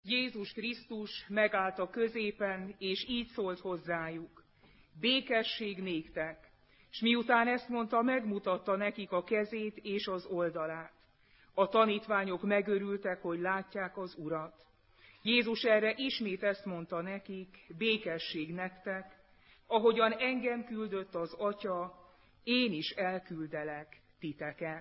Jézus Krisztus megállt a középen, és így szólt hozzájuk: békesség néktek! S miután ezt mondta, megmutatta nekik a kezét és az oldalát. A tanítványok megörültek, hogy látják az Urat. Jézus erre ismét ezt mondta nekik: békesség nektek! Ahogyan engem küldött az Atya, én is elküldelek titeket.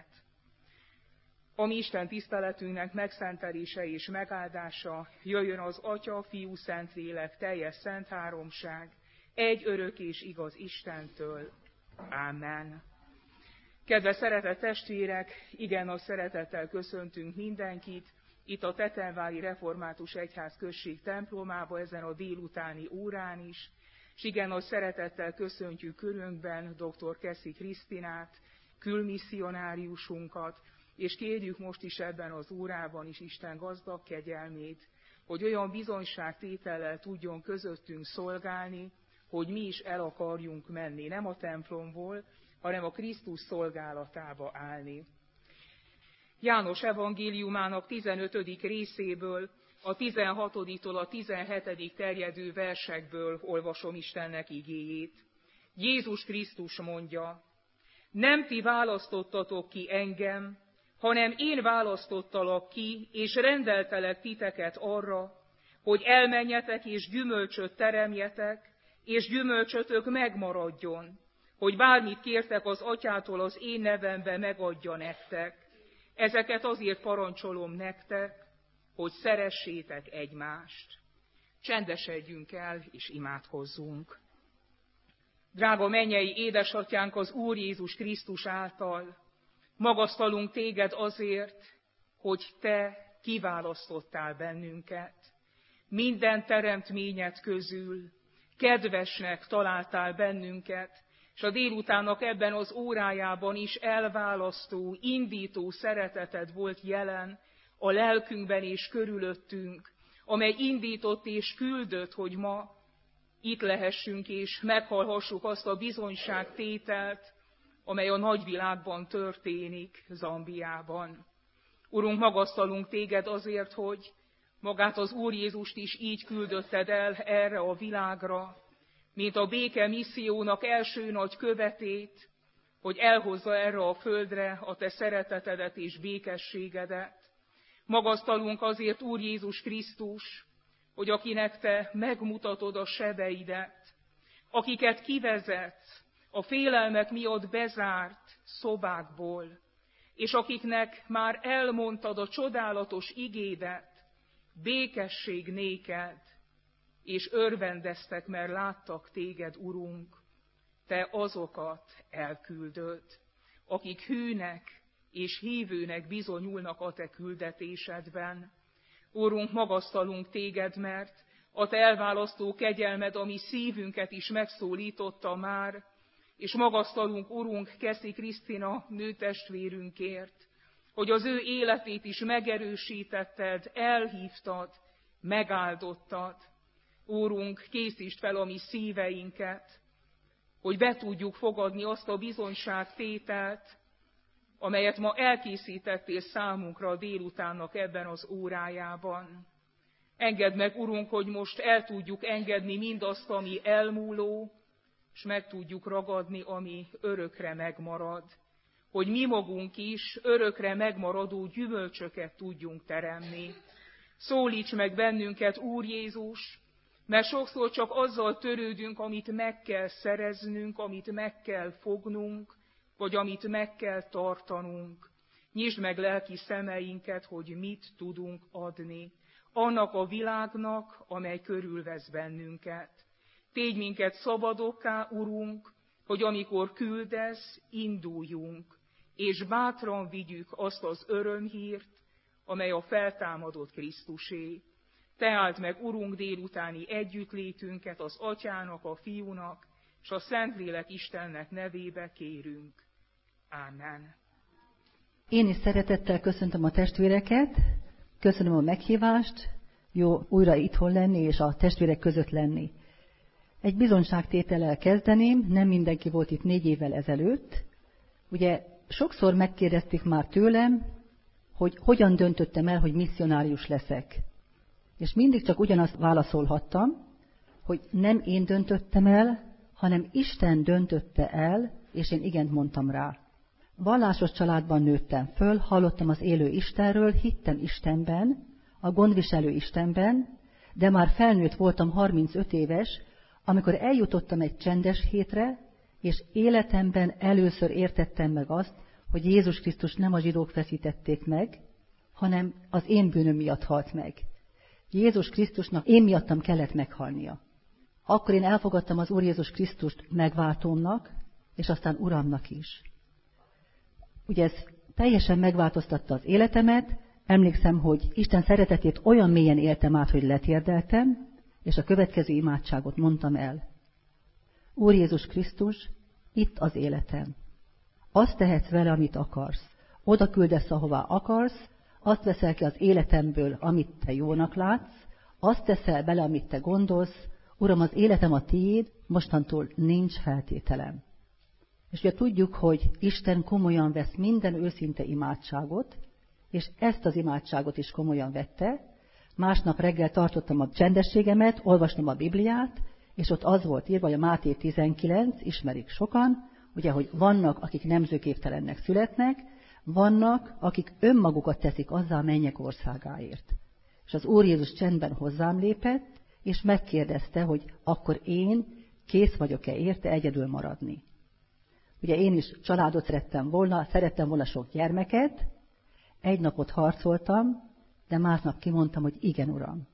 A mi Isten tiszteletünknek megszentelése és megáldása jöjjön az Atya, Fiú, Szentlélek, teljes szent háromság, egy örök és igaz Istentől. Ámen. Kedves szeretett testvérek, igen nagy szeretettel köszöntünk mindenkit itt a Tetenvári Református Egyház község templomába ezen a délutáni órán is, és igen nagy szeretettel köszöntjük körünkben dr. Keszi Krisztinát, külmisszionáriusunkat, és kérjük most is ebben az órában is Isten gazdag kegyelmét, hogy olyan bizonyságtétellel tudjon közöttünk szolgálni, hogy mi is el akarjunk menni, nem a templomból, hanem a Krisztus szolgálatába állni. János evangéliumának 15. részéből, a 16-tól a 17. terjedő versekből olvasom Istennek igéjét. Jézus Krisztus mondja: nem ti választottatok ki engem, hanem én választottalak ki, és rendeltelek titeket arra, hogy elmenjetek és gyümölcsöt teremjetek, és gyümölcsötök megmaradjon, hogy bármit kértek az Atyától az én nevembe, megadja nektek. Ezeket azért parancsolom nektek, hogy szeressétek egymást. Csendesedjünk el, és imádkozzunk. Drága mennyei édesatyánk, az Úr Jézus Krisztus által magasztalunk téged azért, hogy te kiválasztottál bennünket. Minden teremtményed közül kedvesnek találtál bennünket, és a délutánnak ebben az órájában is elválasztó, indító szereteted volt jelen a lelkünkben és körülöttünk, amely indított és küldött, hogy ma itt lehessünk és meghallhassuk azt a bizonyságtételt, amely a nagyvilágban történik, Zambiában. Urunk, magasztalunk téged azért, hogy magát az Úr Jézust is így küldötted el erre a világra, mint a béke missziónak első nagy követét, hogy elhozza erre a földre a te szeretetedet és békességedet. Magasztalunk azért, Úr Jézus Krisztus, hogy akinek te megmutatod a sebeidet, akiket kivezetsz a félelmek miatt bezárt szobákból, és akiknek már elmondtad a csodálatos igédet, békesség néked, és örvendeztek, mert láttak téged, Urunk, te azokat elküldöd, akik hűnek és hívőnek bizonyulnak a te küldetésedben. Urunk, magasztalunk téged, mert a te elválasztó kegyelmed, ami szívünket is megszólította már, és magasztalunk, Urunk, Keszi Krisztina nőtestvérünkért, hogy az ő életét is megerősítetted, elhívtad, megáldottad. Úrunk, készítsd fel a mi szíveinket, hogy be tudjuk fogadni azt a bizonyságtételt, amelyet ma elkészítettél számunkra a délutánnak ebben az órájában. Engedd meg, Urunk, hogy most el tudjuk engedni mindazt, ami elmúló, és meg tudjuk ragadni, ami örökre megmarad. Hogy mi magunk is örökre megmaradó gyümölcsöket tudjunk teremni. Szólíts meg bennünket, Úr Jézus, mert sokszor csak azzal törődünk, amit meg kell szereznünk, amit meg kell fognunk, vagy amit meg kell tartanunk. Nyisd meg lelki szemeinket, hogy mit tudunk adni annak a világnak, amely körülvesz bennünket. Tégy minket szabadokká, Urunk, hogy amikor küldesz, induljunk, és bátran vigyük azt az örömhírt, amely a feltámadott Krisztusé. Te áld meg, Urunk, délutáni együttlétünket az Atyának, a Fiúnak, és a Szentlélek Istennek nevébe kérünk. Ámen. Én is szeretettel köszöntöm a testvéreket, köszönöm a meghívást, jó újra itthon lenni és a testvérek között lenni. Egy bizonyságtétellel kezdeném, nem mindenki volt itt 4 évvel ezelőtt. Ugye sokszor megkérdezték már tőlem, hogy hogyan döntöttem el, hogy misszionárius leszek. És mindig csak ugyanazt válaszolhattam, hogy nem én döntöttem el, hanem Isten döntötte el, és én igent mondtam rá. Vallásos családban nőttem föl, hallottam az élő Istenről, hittem Istenben, a gondviselő Istenben, de már felnőtt voltam, 35 éves, amikor eljutottam egy csendes hétre, és életemben először értettem meg azt, hogy Jézus Krisztus nem a zsidók feszítették meg, hanem az én bűnöm miatt halt meg. Jézus Krisztusnak én miattam kellett meghalnia. Akkor én elfogadtam az Úr Jézus Krisztust megváltómnak, és aztán Uramnak is. Ugye ez teljesen megváltoztatta az életemet, emlékszem, hogy Isten szeretetét olyan mélyen éltem át, hogy letérdeltem, és a következő imádságot mondtam el. Úr Jézus Krisztus, itt az életem. Azt tehetsz vele, amit akarsz. Oda küldesz, ahová akarsz, azt veszel ki az életemből, amit te jónak látsz, azt teszel bele, amit te gondolsz. Uram, az életem a tiéd, mostantól nincs feltételem. És ugye tudjuk, hogy Isten komolyan vesz minden őszinte imádságot, és ezt az imádságot is komolyan vette. Másnap reggel tartottam a csendességemet, olvastam a Bibliát, és ott az volt írva, hogy a Máté 19, ismerik sokan, ugye, hogy vannak, akik nemzőképtelennek születnek, vannak, akik önmagukat teszik azzá a mennyek országáért. És az Úr Jézus csendben hozzám lépett, és megkérdezte, hogy akkor én kész vagyok-e érte egyedül maradni. Ugye én is családot szerettem volna sok gyermeket, egy napot harcoltam, de másnap kimondtam, hogy igen, Uram.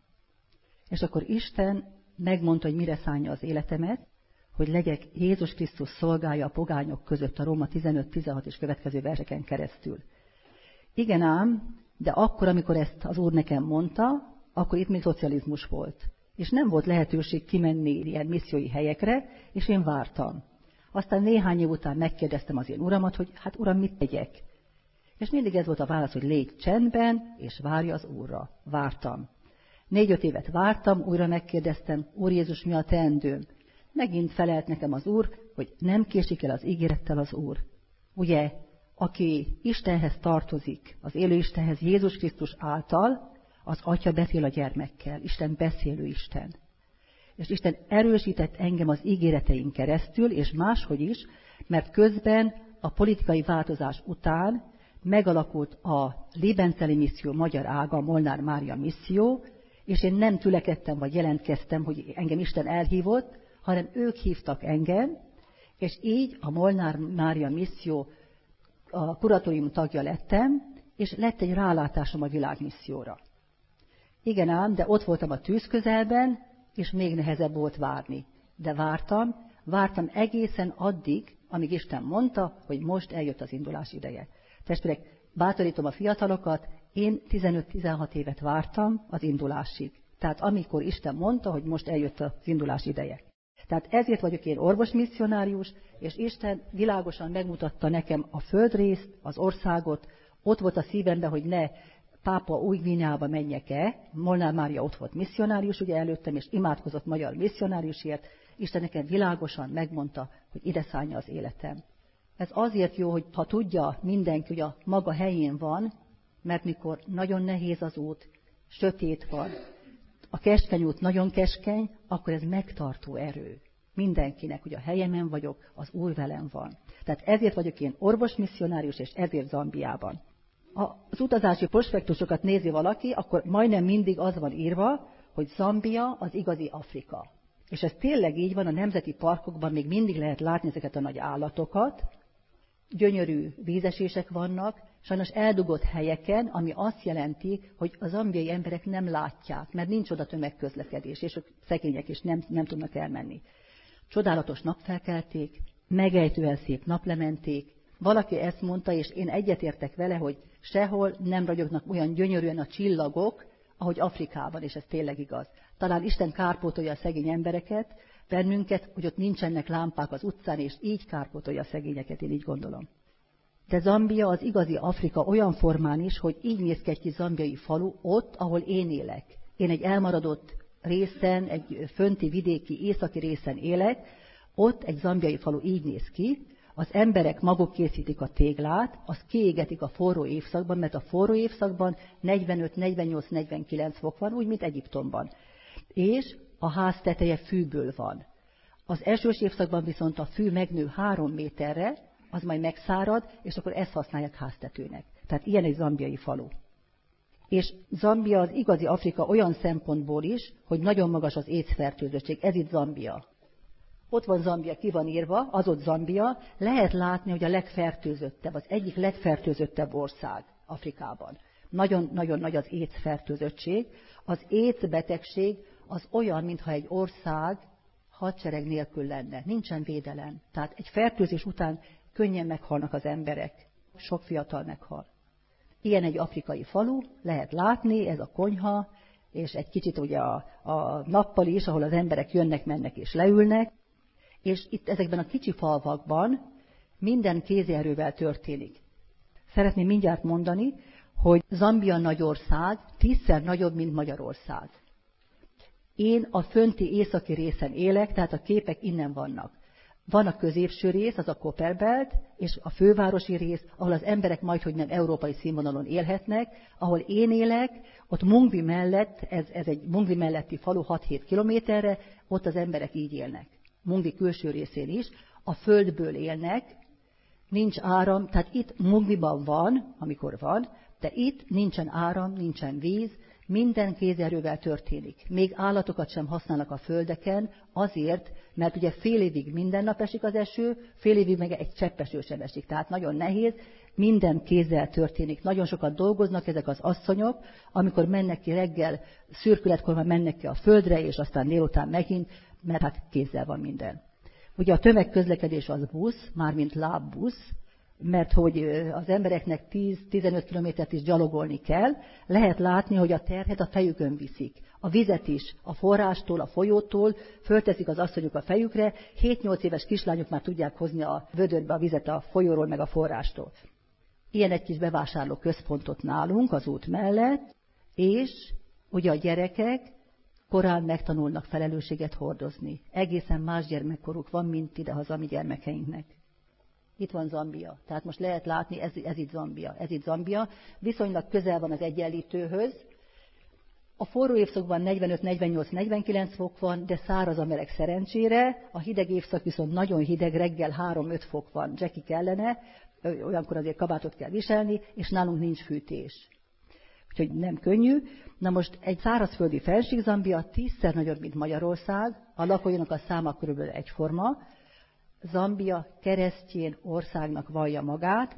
És akkor Isten megmondta, hogy mire szánja az életemet, hogy legyek Jézus Krisztus szolgája a pogányok között, a Róma 15-16 és következő verseken keresztül. Igen ám, de akkor, amikor ezt az Úr nekem mondta, akkor itt még szocializmus volt. És nem volt lehetőség kimenni ilyen missziói helyekre, és én vártam. Aztán néhány év után megkérdeztem az én Uramat, hogy hát Uram, mit tegyek? És mindig ez volt a válasz, hogy légy csendben, és várj az Úrra. Vártam. 4-5 évet vártam, újra megkérdeztem, Úr Jézus, mi a teendőm? Megint felelt nekem az Úr, hogy nem késik el az ígérettel az Úr. Ugye, aki Istenhez tartozik, az élő Istenhez Jézus Krisztus által, az Atya beszél a gyermekkel, Isten beszélő Isten. És Isten erősített engem az ígéretein keresztül, és máshogy is, mert közben a politikai változás után megalakult a Lébenceli misszió magyar ága, a Molnár Mária misszió, és én nem tülekedtem, vagy jelentkeztem, hogy engem Isten elhívott, hanem ők hívtak engem, és így a Molnár Mária misszió a kuratórium tagja lettem, és lett egy rálátásom a világmisszióra. Igen ám, de ott voltam a tűz közelben, és még nehezebb volt várni. De vártam egészen addig, amíg Isten mondta, hogy most eljött az indulás ideje. Testvérek, bátorítom a fiatalokat, én 15-16 évet vártam az indulásig. Tehát amikor Isten mondta, hogy most eljött az indulás ideje. Tehát ezért vagyok én orvosmisszionárius, és Isten világosan megmutatta nekem a földrészt, az országot, ott volt a szívemben, hogy ne Pápua Új-Guineába menjek-e, Molnár Mária ott volt misszionárius, ugye előttem, és imádkozott magyar misszionáriusért, Isten nekem világosan megmondta, hogy ide szállja az életem. Ez azért jó, hogy ha tudja mindenki, hogy a maga helyén van, mert mikor nagyon nehéz az út, sötét van, a keskeny út nagyon keskeny, akkor ez megtartó erő. Mindenkinek, hogy a helyemen vagyok, az Úr velem van. Tehát ezért vagyok én orvosmisszionárius, és ezért Zambiában. Az utazási prospektusokat nézi valaki, akkor majdnem mindig az van írva, hogy Zambia az igazi Afrika. És ez tényleg így van, a nemzeti parkokban még mindig lehet látni ezeket a nagy állatokat, gyönyörű vízesések vannak, sajnos eldugott helyeken, ami azt jelenti, hogy a zambiai emberek nem látják, mert nincs oda tömegközlekedés, és ők szegények is nem tudnak elmenni. Csodálatos napfelkelték, megejtően szép naplementék. Valaki ezt mondta, és én egyetértek vele, hogy sehol nem ragyognak olyan gyönyörűen a csillagok, ahogy Afrikában, és ez tényleg igaz. Talán Isten kárpótolja a szegény embereket, bennünket, hogy ott nincsenek lámpák az utcán, és így kárpótolja a szegényeket, én így gondolom. De Zambia az igazi Afrika olyan formán is, hogy így néz ki egy zambiai falu, ott, ahol én élek. Én egy elmaradott részen, egy fönti vidéki északi részen élek, ott egy zambiai falu így néz ki, Az emberek maguk készítik a téglát, azt kiégetik a forró évszakban, mert a forró évszakban 45, 48, 49 fok van, úgy, mint Egyiptomban. És a ház teteje fűből van. Az esős évszakban viszont a fű megnő 3 méterre, az majd megszárad, és akkor ezt használják háztetőnek. Tehát ilyen egy zambiai falu. És Zambia az igazi Afrika olyan szempontból is, hogy nagyon magas az AIDS-fertőzöttség. Ez itt Zambia. Ott van Zambia, ki van írva, az ott Zambia. Lehet látni, hogy a legfertőzöttebb, az egyik legfertőzöttebb ország Afrikában. Nagyon-nagyon nagy az AIDS-fertőzöttség. Az AIDS betegség az olyan, mintha egy ország hadsereg nélkül lenne. Nincsen védelem. Tehát egy fertőzés után könnyen meghalnak az emberek. Sok fiatal meghal. Ilyen egy afrikai falu, lehet látni, ez a konyha, és egy kicsit ugye a nappali is, ahol az emberek jönnek, mennek és leülnek. És itt ezekben a kicsi falvakban minden kézierővel történik. Szeretném mindjárt mondani, hogy Zambia nagy ország, 10-szer nagyobb, mint Magyarország. Én a fönti északi részen élek, tehát a képek innen vannak. Van a középső rész, az a Copperbelt, és a fővárosi rész, ahol az emberek majdhogy nem európai színvonalon élhetnek. Ahol én élek, ott Mungvi mellett, ez egy Mungvi melletti falu 6-7 kilométerre, ott az emberek így élnek. Mungvi külső részén is, a földből élnek, nincs áram, tehát itt Mungviban van, amikor van, de itt nincsen áram, nincsen víz, minden kézerővel történik. Még állatokat sem használnak a földeken, azért, mert ugye fél évig minden nap esik az eső, fél évig meg egy csepp eső sem esik, tehát nagyon nehéz, minden kézzel történik. Nagyon sokat dolgoznak ezek az asszonyok, amikor mennek ki reggel, szürkületkor már mennek ki a földre, és aztán délután megint, mert hát kézzel van minden. Ugye a tömegközlekedés az busz, mármint lábbusz, mert hogy az embereknek 10-15 kilométert is gyalogolni kell, lehet látni, hogy a terhet a fejükön viszik. A vizet is a forrástól, a folyótól fölteszik az asszonyok a fejükre, 7-8 éves kislányok már tudják hozni a vödörbe a vizet a folyóról meg a forrástól. Ilyen egy kis bevásárló központot nálunk az út mellett, és ugye a gyerekek korán megtanulnak felelősséget hordozni. Egészen más gyermekkoruk van, mint idehaza mi gyermekeinknek. Itt van Zambia. Tehát most lehet látni, ez itt Zambia. Ez itt Zambia. Viszonylag közel van az Egyenlítőhöz. A forró évszakban 45-48-49 fok van, de száraz a meleg szerencsére. A hideg évszak viszont nagyon hideg, reggel 3-5 fok van. Jackie kellene, olyankor azért kabátot kell viselni, és nálunk nincs fűtés. Úgyhogy nem könnyű. Na most egy szárazföldi Fensík-Zambia 10-szer nagyobb, mint Magyarország. A lakóinak a száma körülbelül egyforma. Zambia keresztjén országnak vallja magát,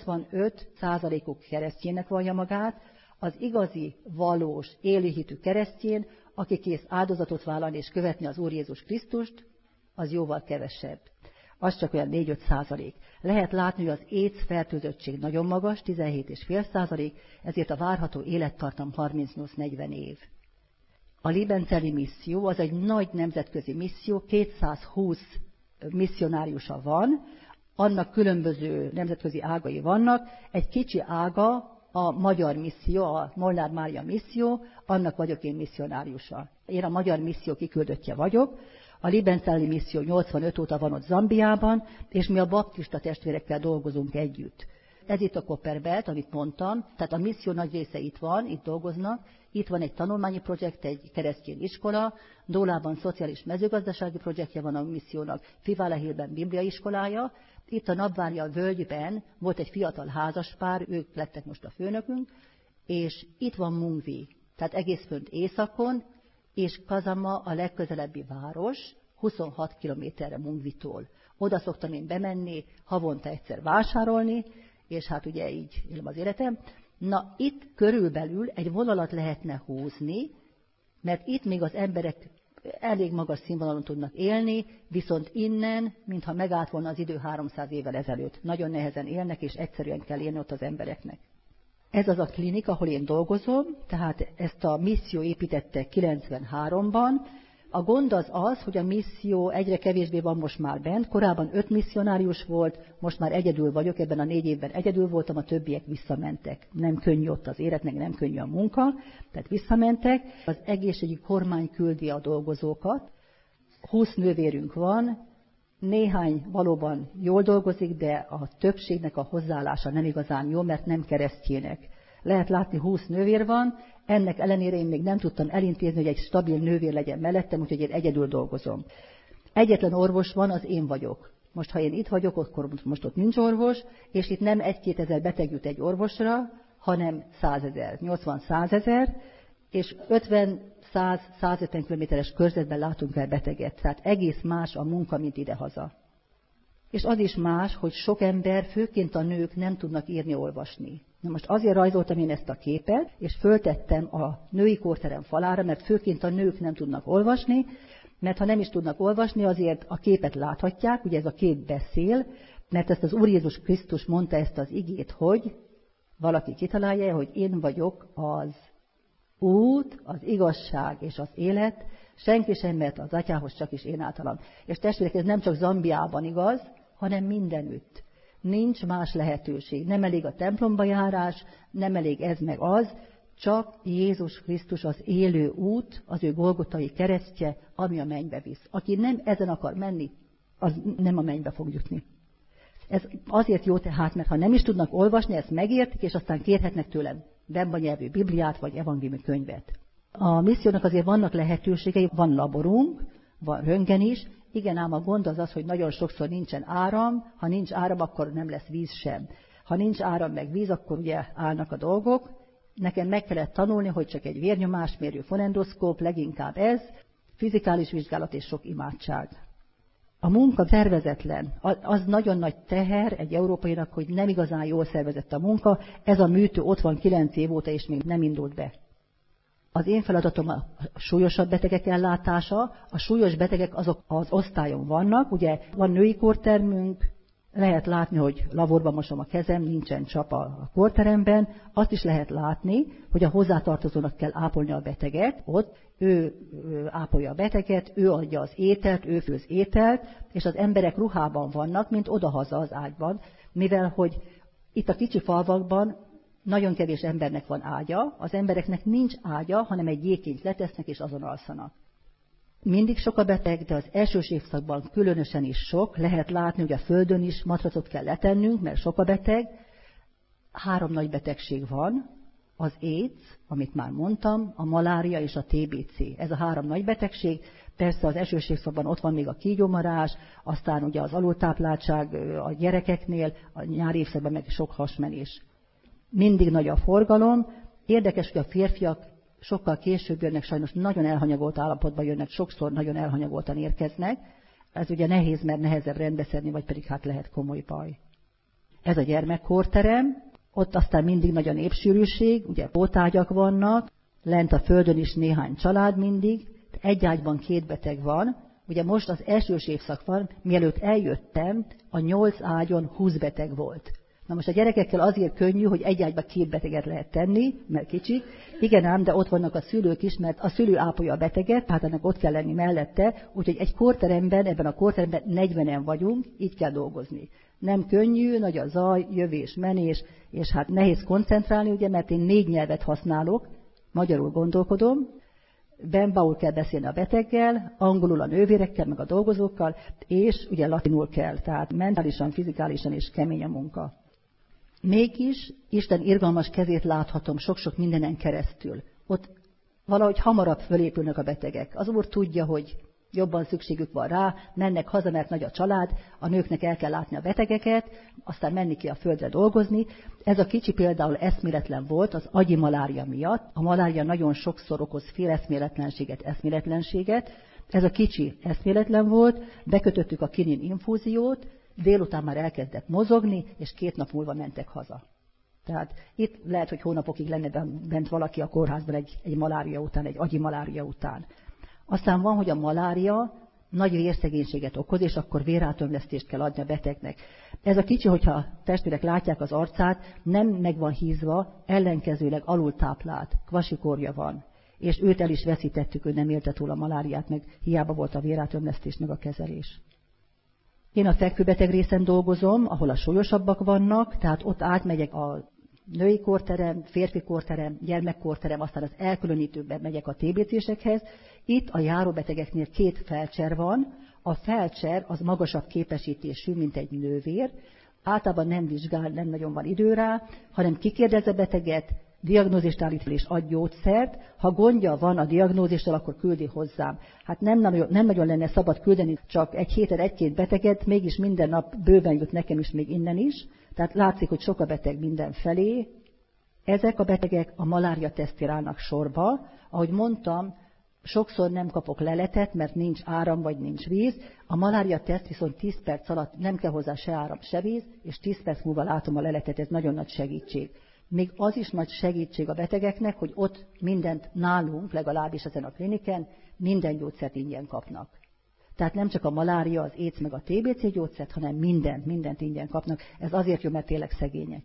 85%-uk keresztjének vallja magát, az igazi, valós, élőhitű keresztjén, aki kész áldozatot vállalni és követni az Úr Jézus Krisztust, az jóval kevesebb. Az csak olyan 4-5%. Lehet látni, hogy az AIDS fertőzöttség nagyon magas, 17,5%, ezért a várható élettartam 38-40 év. A Liebenzelli misszió az egy nagy nemzetközi misszió, 220 misszionáriusa van, annak különböző nemzetközi ágai vannak. Egy kicsi ága a magyar misszió, a Molnár Mária misszió, annak vagyok én misszionáriusa. Én a magyar misszió kiküldöttje vagyok. A Liebenzelli misszió 85 óta van ott Zambiában, és mi a baptista testvérekkel dolgozunk együtt. Ez itt a Copperbelt, amit mondtam, tehát a misszió nagy része itt van, itt dolgoznak. Itt van egy tanulmányi projekt, egy keresztény iskola, Dólában szociális mezőgazdasági projektje van a missziónak, Fivalahilben bibliaiskolája. Itt a Napvárja völgyben volt egy fiatal házaspár, ők lettek most a főnökünk, és itt van Mungvi, tehát egész fönt északon, és Kazama a legközelebbi város, 26 kilométerre Mungvitól. Oda szoktam én bemenni, havonta egyszer vásárolni, és hát ugye így élem az életem. Na, itt körülbelül egy vonalat lehetne húzni, mert itt még az emberek elég magas színvonalon tudnak élni, viszont innen, mintha megállt volna az idő 300 évvel ezelőtt. Nagyon nehezen élnek, és egyszerűen kell élni ott az embereknek. Ez az a klinika, ahol én dolgozom, tehát ezt a misszió építette 93-ban. A gond az, hogy a misszió egyre kevésbé van most már bent. Korábban 5 misszionárius volt, most már egyedül vagyok, ebben a 4 évben egyedül voltam, a többiek visszamentek. Nem könnyű ott az életnek, nem könnyű a munka, tehát visszamentek. Az egészségügyi kormány küldi a dolgozókat. 20 nővérünk van, Néhány valóban jól dolgozik, de a többségnek a hozzáállása nem igazán jó, mert nem keresztjének. Lehet látni 20 nővér van, ennek ellenére én még nem tudtam elintézni, hogy egy stabil nővér legyen mellettem, úgyhogy én egyedül dolgozom. Egyetlen orvos van, az én vagyok. Most, ha én itt vagyok, akkor most ott nincs orvos, és itt nem 1-2 ezer beteg jut egy orvosra, hanem 100 000, 80-100 000, és 50-100-150 kilométeres körzetben látunk el beteget. Tehát egész más a munka, mint idehaza. És az is más, hogy sok ember, főként a nők nem tudnak írni, olvasni. Na most azért rajzoltam én ezt a képet, és föltettem a női kórterem falára, mert főként a nők nem tudnak olvasni, mert ha nem is tudnak olvasni, azért a képet láthatják, ugye ez a kép beszél, mert ezt az Úr Jézus Krisztus mondta ezt az igét, hogy valaki kitalálja, hogy én vagyok az út, az igazság és az élet, senki sem mehet az atyához, csak is én általam. És testvérek, ez nem csak Zambiában igaz, hanem mindenütt. Nincs más lehetőség. Nem elég a templomba járás, nem elég ez meg az, csak Jézus Krisztus az élő út, az ő golgotai keresztje, ami a mennybe visz. Aki nem ezen akar menni, az nem a mennybe fog jutni. Ez azért jó tehát, mert ha nem is tudnak olvasni, ezt megértik, és aztán kérhetnek tőlem Bemba nyelvű Bibliát, vagy evangéliumi könyvet. A missziónak azért vannak lehetőségei, van laborunk, van röntgen is, igen, ám a gond az, hogy nagyon sokszor nincsen áram, ha nincs áram, akkor nem lesz víz sem. Ha nincs áram meg víz, akkor ugye állnak a dolgok. Nekem meg kellett tanulni, hogy csak egy vérnyomásmérő fonendoszkóp, leginkább ez, fizikális vizsgálat és sok imádság. A munka szervezetlen, az nagyon nagy teher egy európainak, hogy nem igazán jól szervezett a munka, ez a műtő ott van 9 év óta, és még nem indult be. Az én feladatom a súlyosabb betegek ellátása, a súlyos betegek azok az osztályon vannak, ugye van női kórtermünk, lehet látni, hogy laborban mosom a kezem, nincsen csap a kórteremben, azt is lehet látni, hogy a hozzátartozónak kell ápolni a beteget, ott ő ápolja a beteget, ő adja az ételt, ő főz ételt, és az emberek ruhában vannak, mint odahaza az ágyban, mivel hogy itt a kicsi falvakban nagyon kevés embernek van ágya, az embereknek nincs ágya, hanem egy jégkényt letesznek és azon alszanak. Mindig sok a beteg, de az elsős évszakban különösen is sok. Lehet látni, hogy a földön is matracot kell letennünk, mert sok a beteg. 3 nagy betegség van, az AIDS, amit már mondtam, a malária és a TBC. Ez a 3 nagy betegség. Persze az elsős évszakban ott van még a kígyómarás, aztán ugye az alultápláltság a gyerekeknél, a nyári évszakban meg sok hasmenés. Mindig nagy a forgalom. Érdekes, hogy a férfiak sokkal később jönnek, sajnos nagyon elhanyagolt állapotban jönnek, sokszor nagyon elhanyagoltan érkeznek. Ez ugye nehéz, mert nehezebb rendbeszedni, vagy pedig hát lehet komoly baj. Ez a gyermekkórterem, ott aztán mindig nagy a népsűrűség, ugye pótágyak vannak, lent a földön is néhány család mindig, egy ágyban 2 beteg van. Ugye most az elsős évszak van, mielőtt eljöttem, a 8 ágyon 20 beteg volt. Na most a gyerekekkel azért könnyű, hogy egy ágyba 2 beteget lehet tenni, mert kicsik. Igen ám, de ott vannak a szülők is, mert a szülő ápolja a beteget, tehát ennek ott kell lenni mellette, úgyhogy egy kórteremben, ebben a kórteremben 40-en vagyunk, így kell dolgozni. Nem könnyű, nagy a zaj, jövés, menés, és hát nehéz koncentrálni, ugye, mert én 4 nyelvet használok, magyarul gondolkodom, Bembaul kell beszélni a beteggel, angolul a nővérekkel, meg a dolgozókkal, és ugye latinul kell, tehát mentálisan, fizikálisan is kemény a munka. Mégis Isten irgalmas kezét láthatom sok-sok mindenen keresztül. Ott valahogy hamarabb fölépülnek a betegek. Az Úr tudja, hogy jobban szükségük van rá, mennek haza, mert nagy a család, a nőknek el kell látni a betegeket, aztán menni ki a földre dolgozni. Ez a kicsi például eszméletlen volt az agyi malária miatt. A malária nagyon sokszor okoz féleszméletlenséget, eszméletlenséget. Ez a kicsi eszméletlen volt, bekötöttük a kinin infúziót, délután már elkezdett mozogni, és 2 nap múlva mentek haza. Tehát itt lehet, hogy hónapokig lenne bent valaki a kórházban egy malária után, egy agyi malária után. Aztán van, hogy a malária nagy vérszegénységet okoz, és akkor vérátömlesztést kell adni a betegnek. Ez a kicsi, hogyha testvérek látják az arcát, nem meg van hízva, ellenkezőleg alultáplált, kvasikorja van. És őt el is veszítettük, ő nem élte túl a maláriát, meg hiába volt a vérátömlesztés, meg a kezelés. Én a fekvőbeteg részen dolgozom, ahol a súlyosabbak vannak, tehát ott átmegyek a női kórterem, férfi kórterem, gyermekkórterem, aztán az elkülönítőkben megyek a TBC-sekhez. Itt a járóbetegeknél 2 felcser van, A felcser az magasabb képesítésű, mint egy nővér, általában nem vizsgál, nem nagyon van idő rá, hanem kikérdez a beteget, diagnózist állít fel és ad gyógyszert. Ha gondja van a diagnózissal, akkor küldi hozzám. Hát nem nagyon lenne szabad küldeni csak egy héten egy-két beteget, mégis minden nap bőven jut nekem is még innen is. Tehát látszik, hogy sok a beteg mindenfelé. Ezek a betegek a malária tesztére állnak sorba. Ahogy mondtam, sokszor nem kapok leletet, mert nincs áram vagy nincs víz. A malária teszt viszont 10 perc alatt nem kell hozzá se áram, se víz, és 10 perc múlva látom a leletet, ez nagyon nagy segítség. Még az is nagy segítség a betegeknek, hogy ott mindent nálunk, legalábbis ezen a kliniken, minden gyógyszert ingyen kapnak. Tehát nem csak a malária, az AIDS meg a TBC gyógyszert, hanem mindent ingyen kapnak. Ez azért jó, mert tényleg szegények.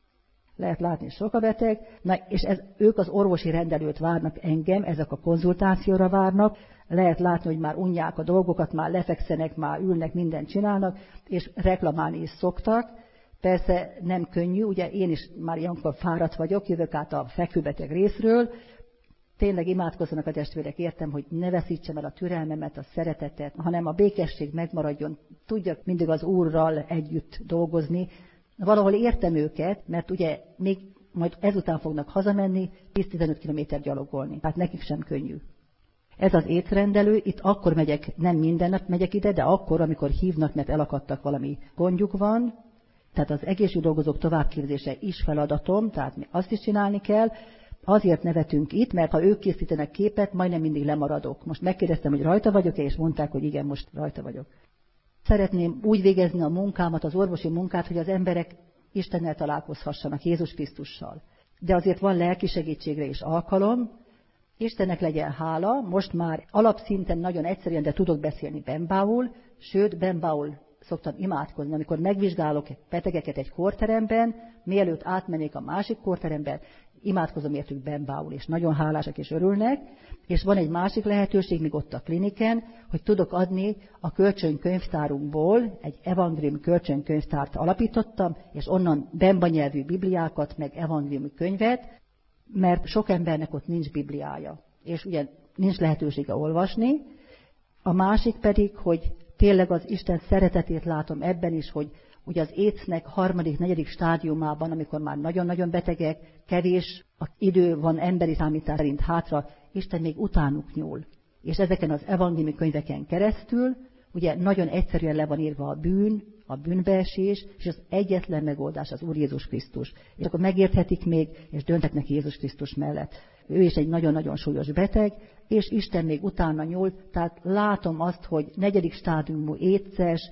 Lehet látni, sok a beteg, és ők az orvosi rendelőt várnak engem, ezek a konzultációra várnak, lehet látni, hogy már unják a dolgokat, már lefekszenek, már ülnek, mindent csinálnak, és reklamálni is szoktak. Persze nem könnyű, ugye én is már ilyenkor fáradt vagyok, jövök át a fekvőbeteg részről, tényleg imádkozzanak a testvérek, értem, hogy ne veszítsem el a türelmemet, a szeretetet, hanem a békesség megmaradjon, tudjak mindig az Úrral együtt dolgozni. Valahol értem őket, mert ugye még majd ezután fognak hazamenni, 10-15 kilométer gyalogolni. Hát nekik sem könnyű. Ez az étrendelő, itt akkor megyek, nem minden nap megyek ide, de akkor, amikor hívnak, mert elakadtak, valami gondjuk van. Tehát az egészségügyi dolgozók továbbképzése is feladatom, tehát azt is csinálni kell. Azért nevetünk itt, mert ha ők készítenek képet, majdnem mindig lemaradok. Most megkérdeztem, hogy rajta vagyok-e, és mondták, hogy igen, most rajta vagyok. Szeretném úgy végezni a munkámat, az orvosi munkát, hogy az emberek Istennel találkozhassanak, Jézus Krisztussal. De azért van lelki segítségre is alkalom. Istennek legyen hála, most már alapszinten nagyon egyszerűen, de tudok beszélni benbául, sőt, benbául szoktam imádkozni, amikor megvizsgálok betegeket egy kórteremben, mielőtt átmennék a másik kórteremben, imádkozom értük benbául, és nagyon hálásak és örülnek, és van egy másik lehetőség, még ott a kliniken, hogy tudok adni a kölcsönkönyvtárunkból, egy evangéliumi kölcsönkönyvtárt alapítottam, és onnan benba nyelvű bibliákat, meg evangéliumi könyvet, mert sok embernek ott nincs bibliája, és ugye nincs lehetősége olvasni. A másik pedig, hogy tényleg az Isten szeretetét látom ebben is, hogy ugye az AIDS-nek 3.-4. stádiumában, amikor már nagyon-nagyon betegek, kevés idő van emberi számítás szerint hátra, Isten még utánuk nyúl. És ezeken az evangéliumi könyveken keresztül, ugye nagyon egyszerűen le van írva a bűnbeesés, és az egyetlen megoldás az Úr Jézus Krisztus. És akkor megérthetik még, és döntetnek Jézus Krisztus mellett. Ő is egy nagyon-nagyon súlyos beteg, és Isten még utána nyúl, tehát látom azt, hogy 4. stádiumú étszes,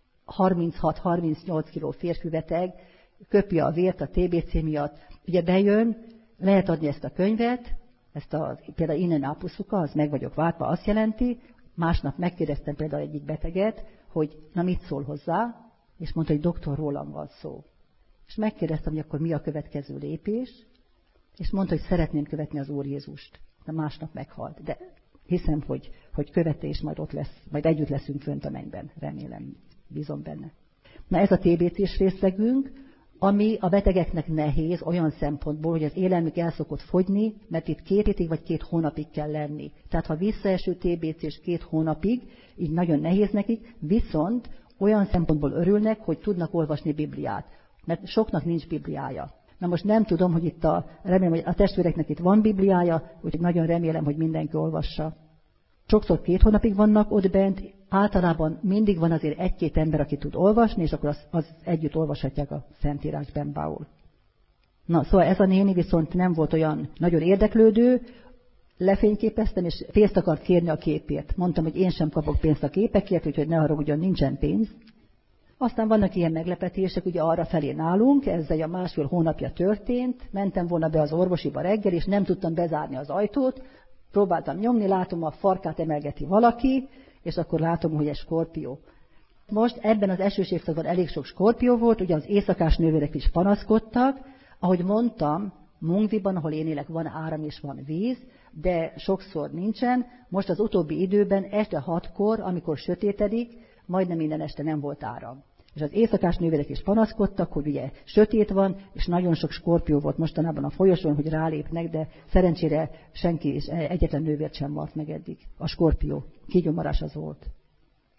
36-38 kiló férfi beteg, köpi a vért a TBC miatt, ugye bejön, lehet adni ezt a könyvet, például innen ápuszuka, az meg vagyok váltva, azt jelenti, másnap megkérdeztem például egyik beteget, hogy na mit szól hozzá, és mondta, hogy doktor, rólam van szó. És megkérdeztem, hogy akkor mi a következő lépés, és mondta, hogy szeretném követni az Úr Jézust. De másnap meghalt. De hiszem, hogy követte, és majd ott lesz, majd együtt leszünk fönt a mennyben, remélem, bízom benne. Na ez a TBC-s részlegünk, ami a betegeknek nehéz olyan szempontból, hogy az élelmük el szokott fogyni, mert itt 2 hétig vagy 2 hónapig kell lenni. Tehát ha visszaeső TBC-s 2 hónapig, így nagyon nehéz nekik, viszont olyan szempontból örülnek, hogy tudnak olvasni Bibliát, mert soknak nincs Bibliája. Na most nem tudom, hogy remélem, hogy a testvéreknek itt van Bibliája, úgyhogy nagyon remélem, hogy mindenki olvassa. Sokszor 2 hónapig vannak ott bent, általában mindig van azért 1-2 ember, aki tud olvasni, és akkor az együtt olvashatják a Szentírás benbául. Na, szóval ez a néni viszont nem volt olyan nagyon érdeklődő, lefényképeztem, és pénzt akart kérni a képért. Mondtam, hogy én sem kapok pénzt a képekért, úgyhogy ne haragudjon, nincsen pénz. Aztán vannak ilyen meglepetések, ugye arra felé nálunk, ez egy 1,5 hónapja történt, mentem volna be az orvosiba reggel, és nem tudtam bezárni az ajtót, próbáltam nyomni, látom, a farkát emelgeti valaki, és akkor látom, hogy egy skorpió. Most ebben az esős évszakban elég sok skorpió volt, ugye az éjszakás nővérek is panaszkodtak, ahogy mondtam, Mungviban, ahol én élek, van áram és van víz, de sokszor nincsen. Most az utóbbi időben este 6-kor, amikor sötétedik, majdnem minden este nem volt áram. És az éjszakás nővérek is panaszkodtak, hogy ugye sötét van, és nagyon sok skorpió volt mostanában a folyosón, hogy rálépnek, de szerencsére senki és egyetlen nővért sem maradt meg eddig. A skorpió, kígyómarás az volt.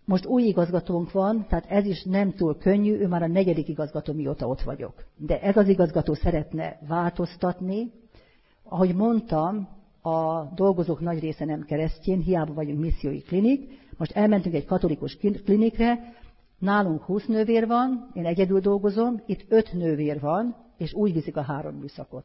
Most új igazgatónk van, tehát ez is nem túl könnyű, ő már a 4. igazgató, mióta ott vagyok. De ez az igazgató szeretne változtatni. Ahogy mondtam, a dolgozók nagy része nem keresztény, hiába vagyunk missziói klinik. Most elmentünk egy katolikus klinikre, nálunk 20 nővér van, én egyedül dolgozom, itt 5 nővér van, és úgy viszik a 3 műszakot.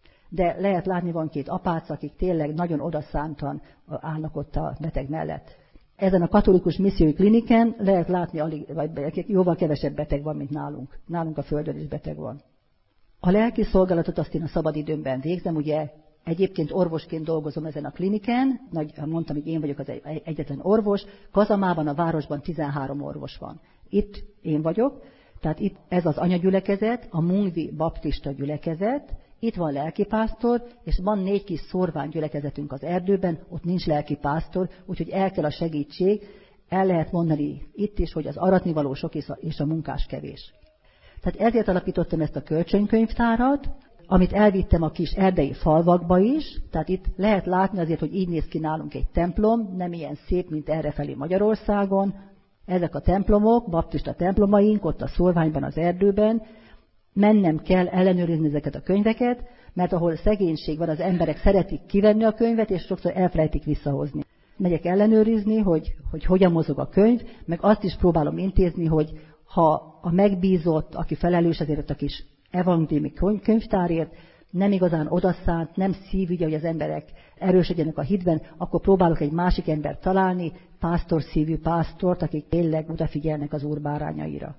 De lehet látni, van 2 apác, akik tényleg nagyon odaszántan állnak ott a beteg mellett. Ezen a katolikus missziói kliniken lehet látni, vagy jóval kevesebb beteg van, mint nálunk. Nálunk a Földön is beteg van. A lelki szolgálatot azt én a szabadidőmben végzem, ugye egyébként orvosként dolgozom ezen a kliniken, mondtam, hogy én vagyok az egyetlen orvos, Kazamában, a városban 13 orvos van. Itt én vagyok, tehát itt ez az anyagyülekezet, a Mungvi baptista gyülekezet, itt van lelkipásztor, és van 4 kis szorványgyülekezetünk az erdőben, ott nincs lelkipásztor, úgyhogy el kell a segítség, el lehet mondani itt is, hogy az aratnivaló sok és a munkás kevés. Tehát ezért alapítottam ezt a kölcsönkönyvtárat, amit elvittem a kis erdei falvakba is, tehát itt lehet látni azért, hogy így néz ki nálunk egy templom, nem ilyen szép, mint errefelé Magyarországon. Ezek a templomok, baptista templomaink, ott a szorványban, az erdőben, mennem kell ellenőrizni ezeket a könyveket, mert ahol szegénység van, az emberek szeretik kivenni a könyvet, és sokszor elfelejtik visszahozni. Megyek ellenőrizni, hogy hogyan mozog a könyv, meg azt is próbálom intézni, hogy ha a megbízott, aki felelős azért a kis evangéliumi könyvtárért, nem igazán odaszánt, nem szívügye, hogy az emberek erősödjenek a hitben, akkor próbálok egy másik embert találni, pásztor szívű pásztort, akik tényleg odafigyelnek az Úr bárányaira.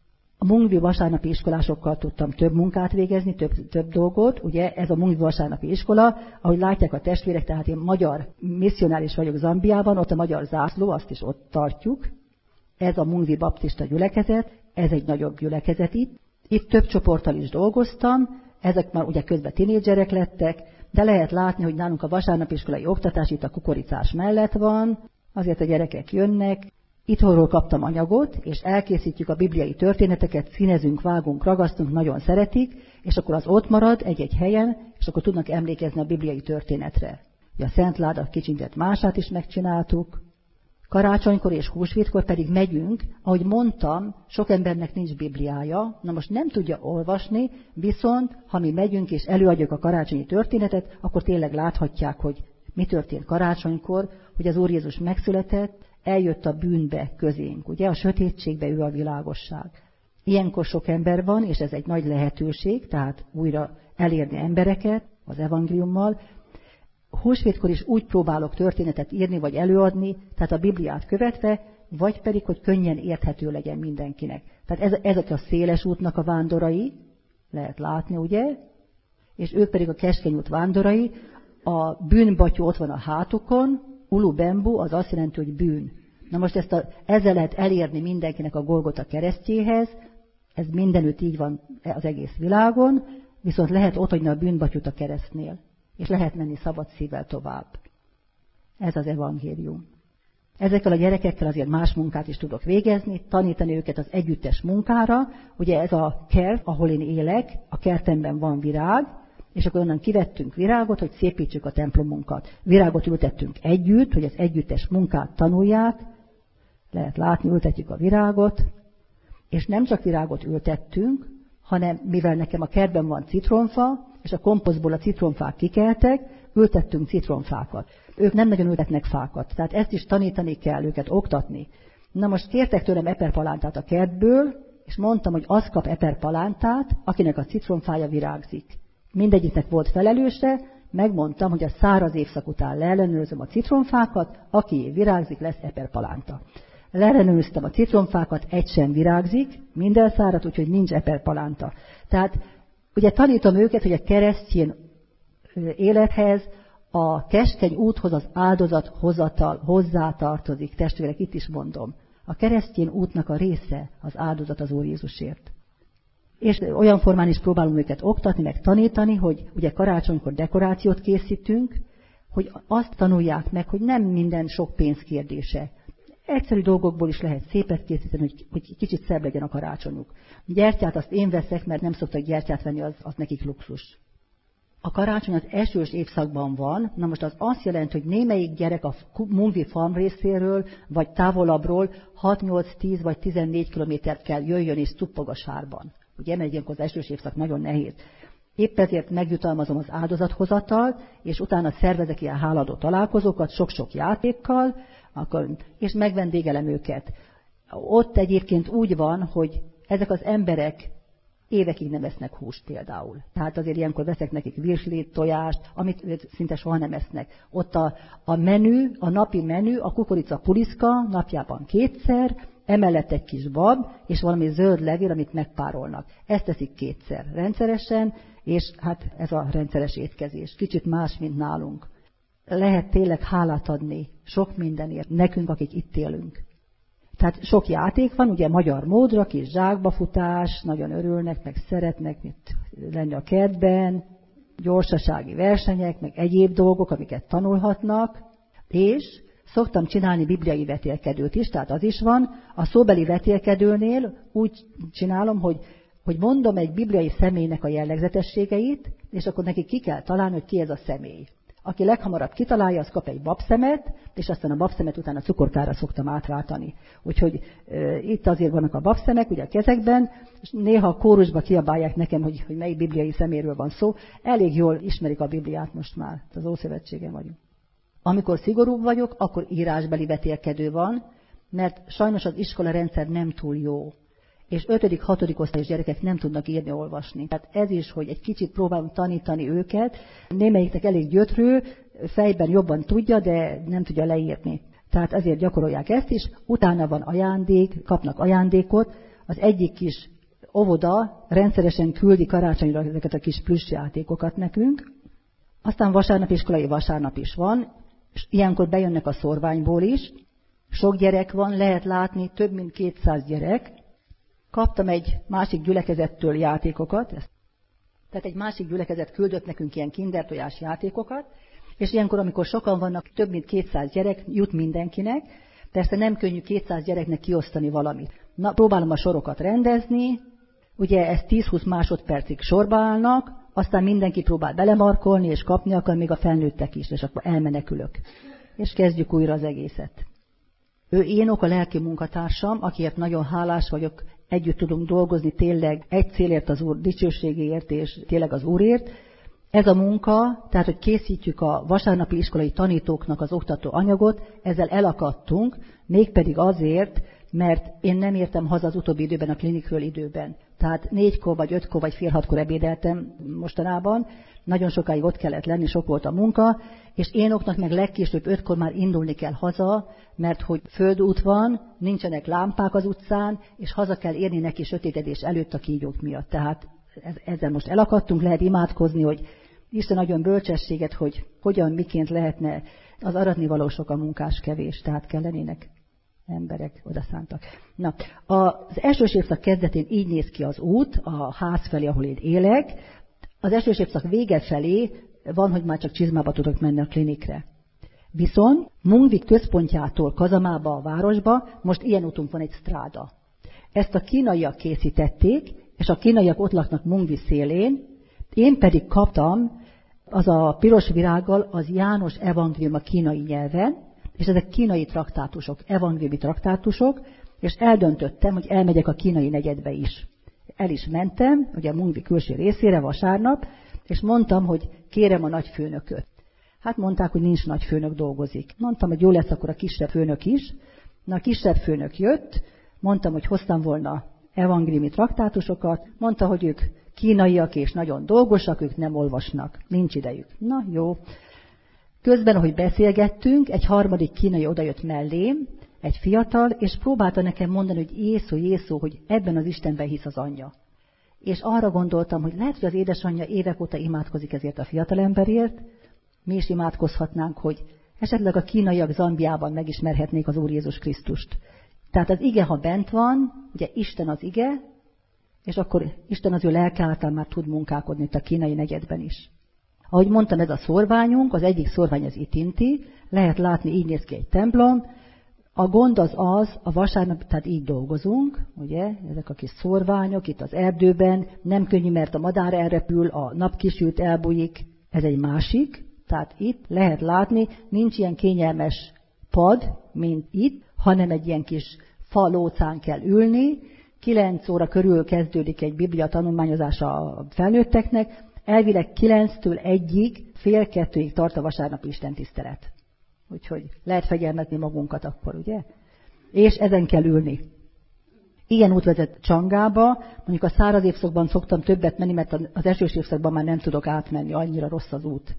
A Mungvi vasárnapi iskolásokkal tudtam több munkát végezni, több dolgot. Ugye ez a Mungvi vasárnapi iskola, ahogy látják a testvérek, tehát én magyar misszionáris vagyok Zambiában, ott a magyar zászló, azt is ott tartjuk. Ez a Mungvi baptista gyülekezet, ez egy nagyobb gyülekezet itt. Itt több csoporttal is dolgoztam, ezek már ugye közben tinédzserek lettek, de lehet látni, hogy nálunk a vasárnapi iskolai oktatás itt a kukoricás mellett van, azért a gyerekek jönnek. Itthonról kaptam anyagot, és elkészítjük a bibliai történeteket, színezünk, vágunk, ragasztunk, nagyon szeretik, és akkor az ott marad egy-egy helyen, és akkor tudnak emlékezni a bibliai történetre. A Szent Láda kicsintet mását is megcsináltuk. Karácsonykor és húsvétkor pedig megyünk, ahogy mondtam, sok embernek nincs bibliája, na most nem tudja olvasni, viszont ha mi megyünk és előadjuk a karácsonyi történetet, akkor tényleg láthatják, hogy mi történt karácsonykor, hogy az Úr Jézus megszületett, eljött a bűnbe közénk, ugye a sötétségbe ő a világosság. Ilyenkor sok ember van, és ez egy nagy lehetőség, tehát újra elérni embereket az evangéliummal. Húsvétkor is úgy próbálok történetet írni, vagy előadni, tehát a Bibliát követve, vagy pedig, hogy könnyen érthető legyen mindenkinek. Tehát ezek a széles útnak a vándorai, lehet látni, ugye? És ők pedig a keskeny út vándorai, a bűnbatyú ott van a hátukon, Ulu Bembu, az azt jelenti, hogy bűn. Na most ezzel lehet elérni mindenkinek a Golgota keresztjéhez, ez mindenütt így van az egész világon, viszont lehet ott hagyni a bűnbatyút a keresztnél, és lehet menni szabad szívvel tovább. Ez az evangélium. Ezekkel a gyerekekkel azért más munkát is tudok végezni, tanítani őket az együttes munkára. Ugye ez a kert, ahol én élek, a kertemben van virág, és akkor onnan kivettünk virágot, hogy szépítsük a templomunkat. Virágot ültettünk együtt, hogy az együttes munkát tanulják. Lehet látni, ültetjük a virágot. És nem csak virágot ültettünk, hanem mivel nekem a kertben van citromfa, és a komposztból a citromfák kikeltek, ültettünk citromfákat. Ők nem nagyon ültetnek fákat, tehát ezt is tanítani kell, őket oktatni. Na most kértek tőlem eperpalántát a kertből, és mondtam, hogy az kap eperpalántát, akinek a citromfája virágzik. Mindegyiknek volt felelőse, megmondtam, hogy a száraz évszak után leellenőrzöm a citromfákat, aki virágzik, lesz eperpalánta. Leellenőriztem a citromfákat, egy sem virágzik, minden száradt, úgyhogy nincs eperpalánta. Tehát ugye tanítom őket, hogy a keresztény élethez, a keskeny úthoz az áldozathozatal hozzátartozik. Testvérek, itt is mondom. A keresztény útnak a része az áldozat az Úr Jézusért. És olyan formán is próbálom őket oktatni, meg tanítani, hogy ugye karácsonykor dekorációt készítünk, hogy azt tanulják meg, hogy nem minden sok pénz kérdése. Egyszerű dolgokból is lehet szépet készíteni, hogy kicsit szebb legyen a karácsonyuk. Gyertyát azt én veszek, mert nem szoktak gyertyát venni, az nekik luxus. A karácsony az esős évszakban van, na most az azt jelenti, hogy némelyik gyerek a Mungvi farm részéről, vagy távolabbról 6-8-10 vagy 14 kilométert kell jöjjön és tuppog a sárban. Ugye, mert ilyenkor az esős évszak nagyon nehéz. Épp ezért megjutalmazom az áldozathozattal, és utána szervezek ilyen háladó találkozókat, sok-sok játékkal, és megvendégelem őket. Ott egyébként úgy van, hogy ezek az emberek évekig nem esznek húst például. Tehát azért ilyenkor veszek nekik virslit, tojást, amit szinte soha nem esznek. Ott a menü, a napi menü, a kukorica puliszka napjában 2-szer, emellett egy kis bab, és valami zöld levél, amit megpárolnak. Ezt teszik 2-szer rendszeresen, és hát ez a rendszeres étkezés. Kicsit más, mint nálunk. Lehet tényleg hálát adni sok mindenért, nekünk, akik itt élünk. Tehát sok játék van, ugye magyar módra, kis zsákbafutás, nagyon örülnek, meg szeretnek lenni a kertben, gyorsasági versenyek, meg egyéb dolgok, amiket tanulhatnak, és szoktam csinálni bibliai vetélkedőt is, tehát az is van. A szóbeli vetélkedőnél úgy csinálom, hogy mondom egy bibliai személynek a jellegzetességeit, és akkor neki ki kell találni, hogy ki ez a személy. Aki leghamarabb kitalálja, az kap egy babszemet, és aztán a babszemet utána cukorkára szoktam átváltani. Úgyhogy itt azért vannak a babszemek, ugye a kezekben, és néha a kórusba kiabálják nekem, hogy melyik bibliai szeméről van szó. Elég jól ismerik a Bibliát most már, az Ószövetségen vagyunk. Amikor szigorúbb vagyok, akkor írásbeli vetélkedő van, mert sajnos az iskola rendszer nem túl jó. És 5.-6. osztályos gyerekek nem tudnak írni, olvasni. Tehát ez is, hogy egy kicsit próbálunk tanítani őket. Némelyiknek elég gyötrő, fejben jobban tudja, de nem tudja leírni. Tehát azért gyakorolják ezt is. Utána van ajándék, kapnak ajándékot. Az egyik kis óvoda rendszeresen küldi karácsonyra ezeket a kis plüss játékokat nekünk. Aztán vasárnap iskolai vasárnap is van, és ilyenkor bejönnek a szorványból is. Sok gyerek van, lehet látni, több mint 200 gyerek. Kaptam egy másik gyülekezettől játékokat, tehát egy másik gyülekezet küldött nekünk ilyen kindertojás játékokat, és ilyenkor, amikor sokan vannak, több mint 200 gyerek, jut mindenkinek, persze nem könnyű 200 gyereknek kiosztani valamit. Na, próbálom a sorokat rendezni, ugye ez 10-20 másodpercig sorba állnak, aztán mindenki próbál belemarkolni, és kapni akar, még a felnőttek is, és akkor elmenekülök. És kezdjük újra az egészet. Énok a lelki munkatársam, akiért nagyon hálás vagyok, együtt tudunk dolgozni tényleg egy célért, az Úr dicsőségéért, és tényleg az Úrért. Ez a munka, tehát hogy készítjük a vasárnapi iskolai tanítóknak az oktató anyagot, ezzel elakadtunk, mégpedig azért, mert én nem értem haza az utóbbi időben a klinikről időben. Tehát 4-kor, vagy 5-kor, vagy fél 6-kor ebédeltem mostanában, nagyon sokáig ott kellett lenni, sok volt a munka, és énoknak meg legkésőbb 5-kor már indulni kell haza, mert hogy földút van, nincsenek lámpák az utcán, és haza kell érni neki sötétedés előtt a kígyók miatt. Tehát ezzel most elakadtunk, lehet imádkozni, hogy Isten adjon bölcsességet, hogy hogyan, miként lehetne, az aratnivalósok a munkás kevés, tehát kellenének emberek odaszántak. Na, az esős évszak kezdetén így néz ki az út, a ház felé, ahol én élek. Az esős évszak vége felé van, hogy már csak csizmába tudok menni a klinikre. Viszont Mungvik központjától Kazamába, a városba, most ilyen útunk van, egy stráda. Ezt a kínaiak készítették, és a kínaiak ott laknak Mungvi szélén, én pedig kaptam az a piros virággal az János evangélium a kínai nyelven, és ezek kínai traktátusok, evangéliumi traktátusok, és eldöntöttem, hogy elmegyek a kínai negyedbe is. El is mentem, ugye a Mungvi külső részére vasárnap, és mondtam, hogy kérem a nagyfőnököt. Hát mondták, hogy nincs nagyfőnök, dolgozik. Mondtam, hogy jó lesz akkor a kisebb főnök is. Na, a kisebb főnök jött, mondtam, hogy hoztam volna evangéliumi traktátusokat, mondta, hogy ők kínaiak és nagyon dolgosak, ők nem olvasnak, nincs idejük. Na, jó. Közben, ahogy beszélgettünk, egy harmadik kínai odajött mellém, egy fiatal, és próbálta nekem mondani, hogy Jézú, hogy ebben az Istenben hisz az anyja. És arra gondoltam, hogy lehet, hogy az édesanyja évek óta imádkozik ezért a fiatalemberért, mi is imádkozhatnánk, hogy esetleg a kínaiak Zambiában megismerhetnék az Úr Jézus Krisztust. Tehát az ige, ha bent van, ugye Isten az ige, és akkor Isten az ő lelke által már tud munkálkodni itt a kínai negyedben is. Ahogy mondtam, ez a szorványunk, az egyik szorvány az Itinti, lehet látni, így néz ki egy templom. A gond az, a vasárnap, tehát így dolgozunk, ugye, ezek a kis szorványok itt az erdőben, nem könnyű, mert a madár elrepül, a nap kisült, elbújik, Ez egy másik, tehát itt lehet látni, nincs ilyen kényelmes pad, mint itt, hanem egy ilyen kis falócán kell ülni. 9 óra körül kezdődik egy biblia tanulmányozása a felnőtteknek, elvileg 9-től 1-ig, fél 2-ig tart a vasárnapi istentisztelet. Úgyhogy lehet fegyelmezni magunkat akkor, ugye? És ezen kell ülni. Ilyen út vezet Csangába, mondjuk a száraz évszakban szoktam többet menni, mert az esős évszakban már nem tudok átmenni, annyira rossz az út.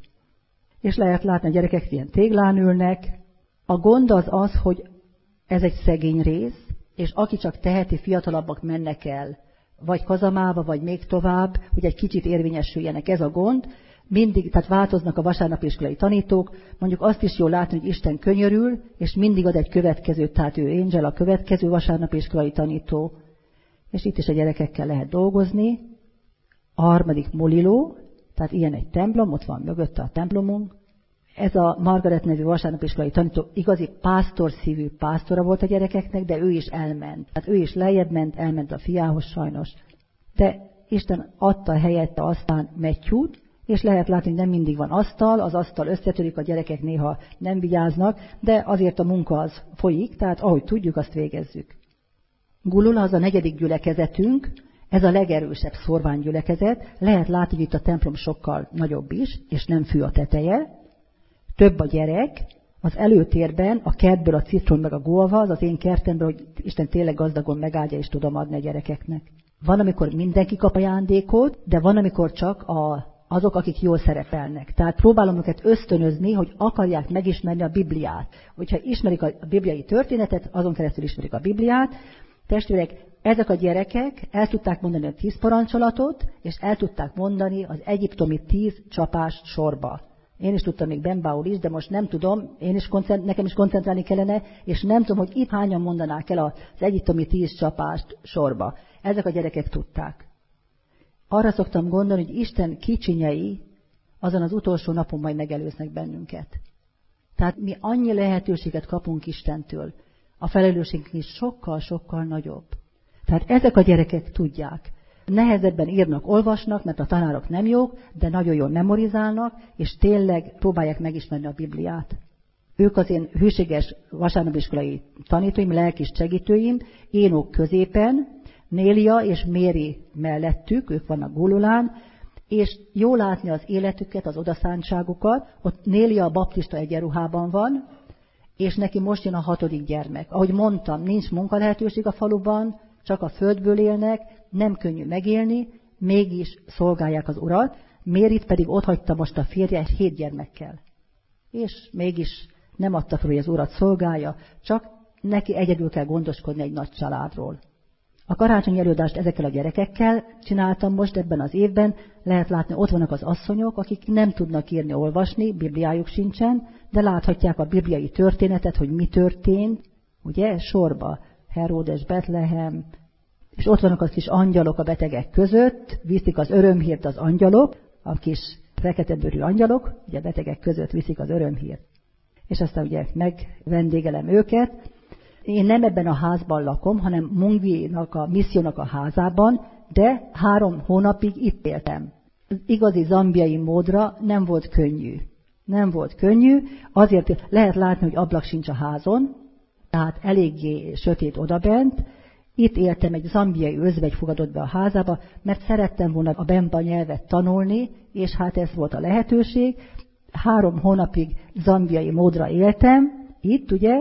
És lehet látni, a gyerekek ilyen téglán ülnek. A gond az, hogy ez egy szegény rész, és aki csak teheti, fiatalabbak mennek el, vagy Kazamába, vagy még tovább, hogy egy kicsit érvényesüljenek. Ez a gond. Mindig, tehát változnak a vasárnapi iskolai tanítók, mondjuk azt is jól látni, hogy Isten könyörül, és mindig ad egy következőt, tehát ő Angel a következő vasárnapi iskolai tanító. És itt is a gyerekekkel lehet dolgozni. A harmadik Moliló, tehát ilyen egy templom, ott van mögötte a templomunk. Ez a Margaret nevű vasárnapi iskolai tanító igazi pásztorszívű pásztora volt a gyerekeknek, de ő is elment. Tehát ő is lejjebb ment, elment a fiához sajnos. De Isten adta helyette aztán Matthew-t, és lehet látni, hogy nem mindig van asztal, az asztal összetörik, a gyerekek néha nem vigyáznak, de azért a munka az folyik, tehát ahogy tudjuk, azt végezzük. Gulula az a 4. gyülekezetünk, ez a legerősebb szorványgyülekezet, lehet látni, hogy itt a templom sokkal nagyobb is, és nem fű a teteje. Több a gyerek, az előtérben a kertből a citrom meg a golva, az én kertemből, hogy Isten tényleg gazdagon megáldja, és tudom adni a gyerekeknek. Van, amikor mindenki kap ajándékot, de van, amikor csak azok, akik jól szerepelnek. Tehát próbálom őket ösztönözni, hogy akarják megismerni a Bibliát. Hogyha ismerik a bibliai történetet, azon keresztül ismerik a Bibliát. Testvérek, ezek a gyerekek el tudták mondani a 10 parancsolatot, és el tudták mondani az egyiptomi 10 csapást sorba. Én is tudtam még Benbaul is, de most nem tudom, nekem is koncentrálni kellene, és nem tudom, hogy itt hányan mondanák el az egyiptomi 10 csapást sorba. Ezek a gyerekek tudták. Arra szoktam gondolni, hogy Isten kicsinyei azon az utolsó napon majd megelőznek bennünket. Tehát mi annyi lehetőséget kapunk Istentől, a felelősségünk is sokkal-sokkal nagyobb. Tehát ezek a gyerekek tudják. Nehezebben írnak, olvasnak, mert a tanárok nem jók, de nagyon jól memorizálnak, és tényleg próbálják megismerni a Bibliát. Ők az én hűséges vasárnapiskolai tanítóim, lelkis segítőim, Énok középen, Nélia és Méri mellettük, ők vannak Gululán, és jól látni az életüket, az odaszántságukat. Ott Nélia a baptista egyenruhában van, és neki most jön a 6. gyermek. Ahogy mondtam, nincs munkalehetőség a faluban, csak a földből élnek, nem könnyű megélni, mégis szolgálják az Urat. Mérit pedig otthagyta most a férje 7 gyermekkel. És mégis nem adta fel, hogy az Urat szolgálja, csak neki egyedül kell gondoskodni egy nagy családról. A karácsonyi előadást ezekkel a gyerekekkel csináltam most ebben az évben. Lehet látni, ott vannak az asszonyok, akik nem tudnak írni, olvasni, bibliájuk sincsen, de láthatják a bibliai történetet, hogy mi történt, ugye, sorba. Heródes, Betlehem, és ott vannak az kis angyalok a betegek között, viszik az örömhírt az angyalok, a kis feketebőrű angyalok, ugye betegek között viszik az örömhírt. És aztán ugye megvendégelem őket. Én nem ebben a házban lakom, hanem Mungvinak a missziónak a házában, de 3 hónapig itt éltem. Az igazi zambiai módra nem volt könnyű. Nem volt könnyű, azért lehet látni, hogy ablak sincs a házon, tehát eléggé sötét odabent. Itt éltem, egy zambiai özvegy fogadott be a házába, mert szerettem volna a Bemba nyelvet tanulni, és hát ez volt a lehetőség. 3 hónapig zambiai módra éltem, itt ugye,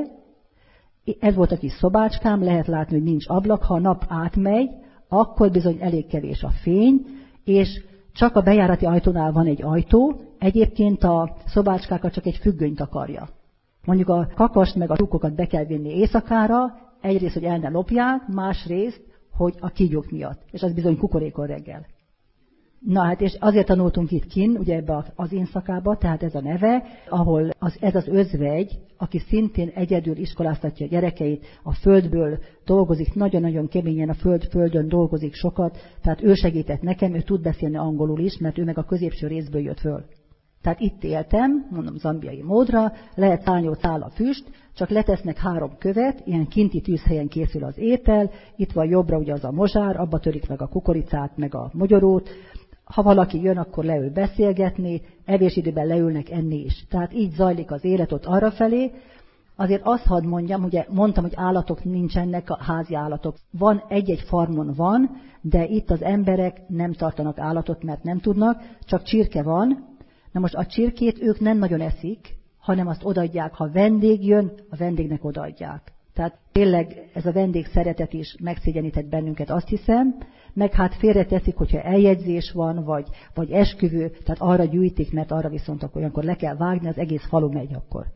ez volt a kis szobácskám, lehet látni, hogy nincs ablak, ha a nap átmegy, akkor bizony elég kevés a fény, és csak a bejárati ajtónál van egy ajtó, egyébként a szobácskákat csak egy függöny takarja. Mondjuk a kakast meg a tyúkokat be kell vinni éjszakára, egyrészt, hogy el ne lopják, másrészt, hogy a kígyók miatt. És az bizony kukorékol reggel. Na hát, és azért tanultunk itt kint, ugye ebbe az éjszakába, tehát ez a neve, ahol ez az özvegy, aki szintén egyedül iskoláztatja a gyerekeit, a földből dolgozik, nagyon-nagyon keményen a földön dolgozik sokat, tehát ő segített nekem, ő tud beszélni angolul is, mert ő meg a középső részből jött föl. Tehát itt éltem, mondom zambiai módra, lehet szárnyó száll a füst, csak letesznek 3 követ, ilyen kinti tűzhelyen készül az étel, itt van jobbra ugye az a mozsár, abba törik meg a kukoricát, meg a mogyorót, Ha valaki jön, akkor leül beszélgetni, evésidőben leülnek enni is. Tehát így zajlik az élet ott arrafelé. Azért azt hadd mondjam, ugye mondtam, hogy állatok nincsenek, a házi állatok. Van, egy-egy farmon van, de itt az emberek nem tartanak állatot, mert nem tudnak, csak csirke van. Na most a csirkét ők nem nagyon eszik, hanem azt odaadják, ha vendég jön, a vendégnek odaadják. Tehát tényleg ez a vendég szeretet is megszégyenített bennünket, azt hiszem, meg hát félreteszik, hogyha eljegyzés van, vagy esküvő, tehát arra gyűjtik, mert arra viszont akkor olyankor le kell vágni, az egész falu megy akkor.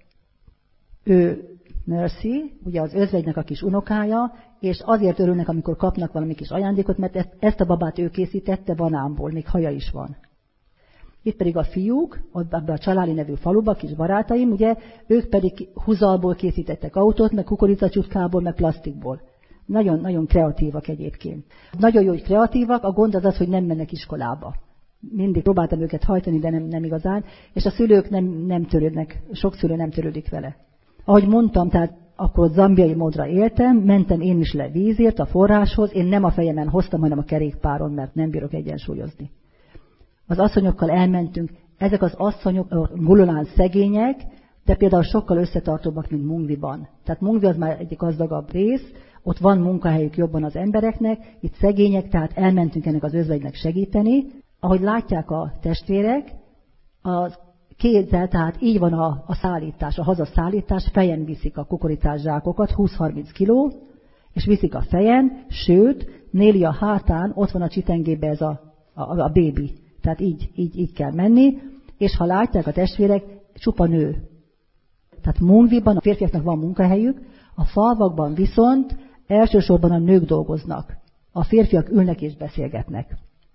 Ő Mercy, ugye az özvegynek a kis unokája, és azért örülnek, amikor kapnak valami kis ajándékot, mert ezt a babát ő készítette banánból, még haja is van. Itt pedig a fiúk, abban a Csaláli nevű faluban, kis barátaim, ugye, ők pedig húzalból készítettek autót, meg kukoricacsuttkából, meg plastikból. Nagyon-nagyon kreatívak egyébként. Nagyon jó, hogy kreatívak, a gond az, hogy nem mennek iskolába. Mindig próbáltam őket hajtani, de nem igazán, és a szülők nem törődnek, sok szülő nem törődik vele. Ahogy mondtam, tehát akkor zambiai módra éltem, mentem én is le vízért a forráshoz, én nem a fejemen hoztam, hanem a kerékpáron, mert nem bírok egyensúlyozni. Az asszonyokkal elmentünk, ezek az asszonyok Gululán szegények, de például sokkal összetartóbbak, mint Mungviban. Tehát Mungvi az már egy gazdagabb rész, ott van munkahelyük jobban az embereknek, itt szegények, tehát elmentünk ennek az özvegynek segíteni. Ahogy látják a testvérek, az kézzel, tehát így van a szállítás, a hazaszállítás, fejen viszik a kukoricás zsákokat, 20-30 kiló, és viszik a fejen, sőt, Néli a hátán, ott van a csitengébe ez a bébi. Tehát így kell menni, és ha látják a testvérek, csupa nő. Tehát Mungviban a férfiaknak van munkahelyük, a falvakban viszont elsősorban a nők dolgoznak. A férfiak ülnek és beszélgetnek.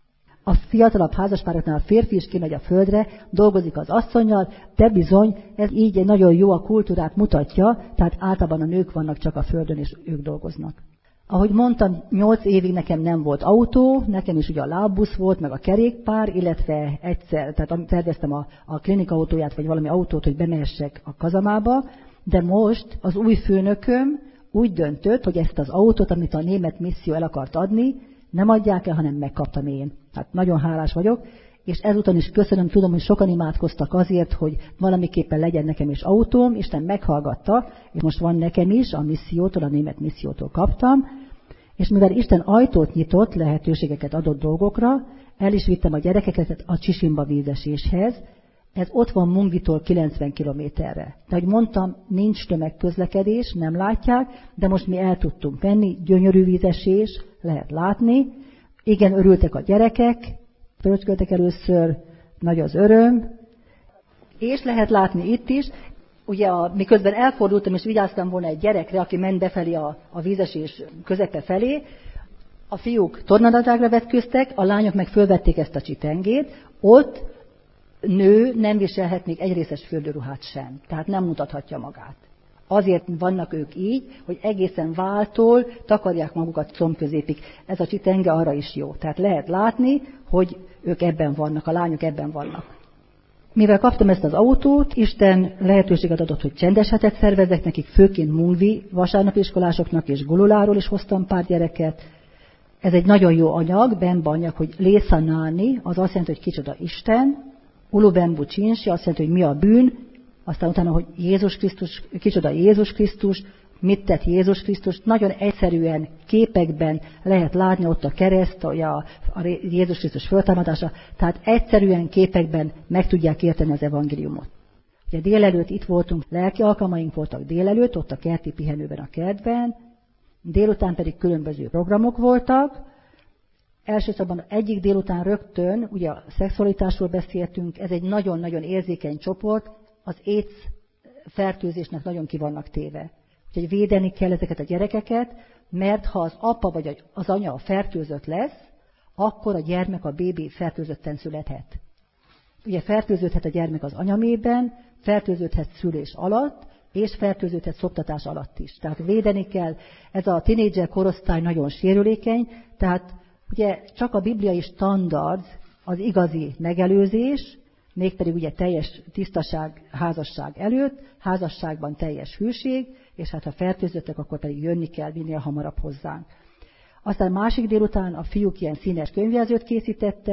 A fiatalabb házaspároknál a férfi is kimegy a földre, dolgozik az asszonnyal, de bizony ez így nagyon jó a kultúrát mutatja, tehát általában a nők vannak csak a földön, és ők dolgoznak. Ahogy mondtam, 8 évig nekem nem volt autó, nekem is ugye a lábbusz volt, meg a kerékpár, illetve egyszer, tehát terveztem a klinikautóját, vagy valami autót, hogy bemehessek a kazamába, de most az új főnököm úgy döntött, hogy ezt az autót, amit a német misszió el akart adni, nem adják el, hanem megkaptam én. Hát nagyon hálás vagyok, és ezúton is köszönöm, tudom, hogy sokan imádkoztak azért, hogy valamiképpen legyen nekem is autóm, Isten meghallgatta, és most van nekem is, a missziótól, a német missziótól kaptam, és mivel Isten ajtót nyitott, lehetőségeket adott dolgokra, el is vittem a gyerekeket a Csisimba vízeséshez, ez ott van Mungvitól 90 kilométerre. De ahogy mondtam, nincs tömegközlekedés, nem látják, de most mi el tudtunk menni, gyönyörű vízesés, lehet látni. Igen, örültek a gyerekek, pöröcköltek először, nagy az öröm, és lehet látni itt is, ugye miközben elfordultam és vigyáztam volna egy gyerekre, aki ment befelé a vízesés közepe felé, a fiúk tornadatágra vetköztek, a lányok meg fölvették ezt a csitengét, ott nő nem viselhet még egy részes fürdőruhát sem, tehát nem mutathatja magát. Azért vannak ők így, hogy egészen váltól takarják magukat combközépig. Ez a csitenge arra is jó. Tehát lehet látni, hogy ők ebben vannak, a lányok ebben vannak. Mivel kaptam ezt az autót, Isten lehetőséget adott, hogy csendes hetet szervezzek nekik, főként Mungvi vasárnapiskolásoknak és Gululáról is hoztam pár gyereket. Ez egy nagyon jó anyag, Bemba anyag, hogy Lészanáni, az azt jelenti, hogy kicsoda Isten, Ulubembu Csinsi, azt jelenti, hogy mi a bűn, aztán utána, hogy Jézus Krisztus, kicsoda Jézus Krisztus, mit tett Jézus Krisztus, nagyon egyszerűen képekben lehet látni ott a kereszt, a Jézus Krisztus föltámadása, tehát egyszerűen képekben meg tudják érteni az evangéliumot. Ugye délelőtt itt voltunk, lelki alkalmaink voltak délelőtt, ott a kerti pihenőben a kertben, délután pedig különböző programok voltak. Elsősorban egyik délután rögtön, ugye a szexualitásról beszéltünk, ez egy nagyon-nagyon érzékeny csoport, az AIDS fertőzésnek nagyon ki vannak téve. Úgyhogy védeni kell ezeket a gyerekeket, mert ha az apa vagy az anya fertőzött lesz, akkor a gyermek, a bébi fertőzötten születhet. Ugye fertőződhet a gyermek az anyamében, fertőződhet szülés alatt, és fertőződhet szoptatás alatt is. Tehát védeni kell. Ez a tinédzser korosztály nagyon sérülékeny, tehát ugye csak a bibliai standard az igazi megelőzés, mégpedig ugye teljes tisztaság házasság előtt, házasságban teljes hűség, és hát ha fertőzöttek, akkor pedig jönni kell minél hamarabb hozzánk. Aztán másik délután a fiúk ilyen színes könyvjelzőt készítettek, a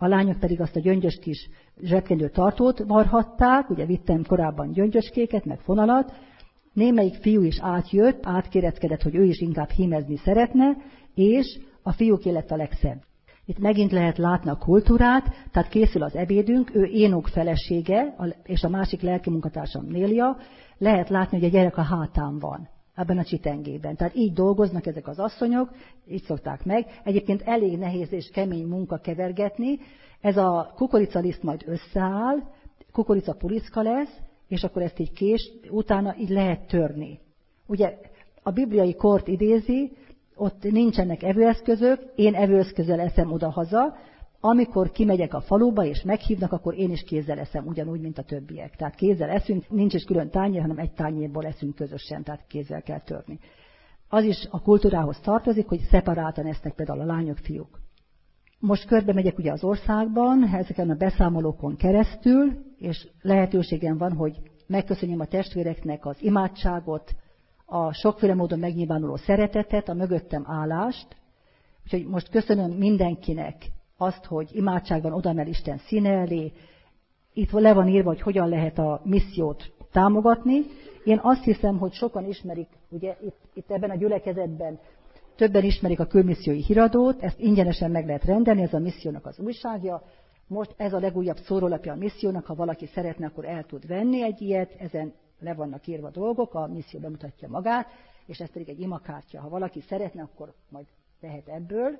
a lányok pedig azt a gyöngyös kis zsebkendő tartót varhatták, ugye vittem korábban gyöngyöskéket, meg fonalat, némelyik fiú is átjött, átkéreckedett, hogy ő is inkább hímezni szeretne, és a fiúké lett a legszebb. Itt megint lehet látni a kultúrát, tehát készül az ebédünk, ő Énok felesége, és a másik lelki munkatársam Nélia, lehet látni, hogy a gyerek a hátán van, ebben a csitengében. Tehát így dolgoznak ezek az asszonyok, így szokták meg. Egyébként elég nehéz és kemény munka kevergetni. Ez a kukoricaliszt majd összeáll, kukoricapuliszka lesz, és akkor ezt így utána így lehet törni. Ugye a bibliai kort idézi, ott nincsenek evőeszközök, én evőeszközzel eszem oda-haza, amikor kimegyek a faluba és meghívnak, akkor én is kézzel eszem, ugyanúgy, mint a többiek. Tehát kézzel eszünk, nincs is külön tányér, hanem egy tányérból eszünk közösen, tehát kézzel kell törni. Az is a kultúrához tartozik, hogy szeparáltan esznek például a lányok, fiúk. Most körbe megyek ugye az országban, ezeken a beszámolókon keresztül, és lehetőségem van, hogy megköszönjem a testvéreknek az imádságot, a sokféle módon megnyilvánuló szeretetet, a mögöttem állást. Úgyhogy most köszönöm mindenkinek azt, hogy imádságban odaemel Isten színe elé. Itt le van írva, hogy hogyan lehet a missziót támogatni. Én azt hiszem, hogy sokan ismerik, ugye itt ebben a gyülekezetben többen ismerik a külmissziói híradót, ezt ingyenesen meg lehet rendelni, ez a missziónak az újságja. Most ez a legújabb szórólapja a missziónak, ha valaki szeretne, akkor el tud venni egy ilyet, ezen le vannak írva dolgok, a misszió bemutatja magát, és ez pedig egy imakártya. Ha valaki szeretne, akkor majd vehet ebből.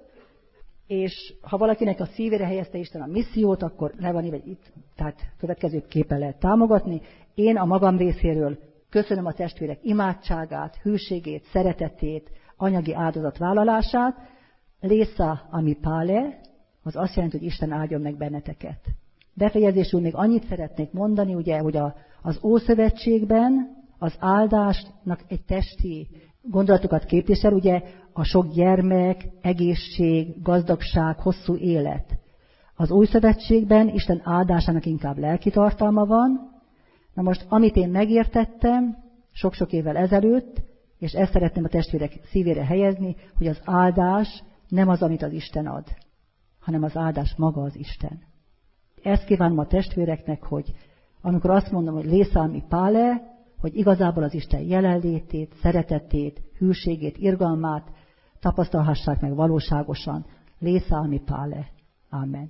És ha valakinek a szívére helyezte Isten a missziót, akkor le van írva itt, tehát következőképpen lehet támogatni. Én a magam részéről köszönöm a testvérek imádságát, hűségét, szeretetét, anyagi áldozatvállalását. Lésza ami pále, az azt jelenti, hogy Isten áldjon meg benneteket. Befejezésül még annyit szeretnék mondani, ugye, hogy az Ószövetségben az áldásnak egy testi gondolatokat képvisel, ugye a sok gyermek, egészség, gazdagság, hosszú élet. Az Új Szövetségben Isten áldásának inkább lelki tartalma van. Na most, amit én megértettem sok-sok évvel ezelőtt, és ezt szeretném a testvérek szívére helyezni, hogy az áldás nem az, amit az Isten ad, hanem az áldás maga az Isten. Ezt kívánom a testvéreknek, hogy amikor azt mondom, hogy lésza ami pále, hogy igazából az Isten jelenlétét, szeretetét, hűségét, irgalmát tapasztalhassák meg valóságosan. Lésza ami pále. Amen.